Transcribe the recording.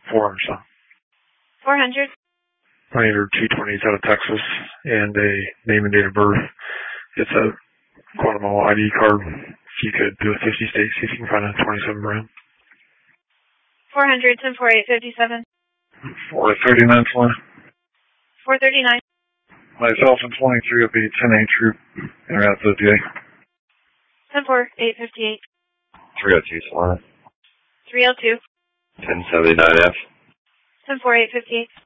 400 some. 400. I need her 220s out of Texas and a name and date of birth. It's a Guatemala ID card. If you could do a 50 state, see if you can find a 27 brand. 400, 10-4-8-57. 439 fly. 439. Myself and 23 will be 10-8 troop. Internet 58. 10-4-8-58. 302 fly. 302. 1079F. 10-4-8-58.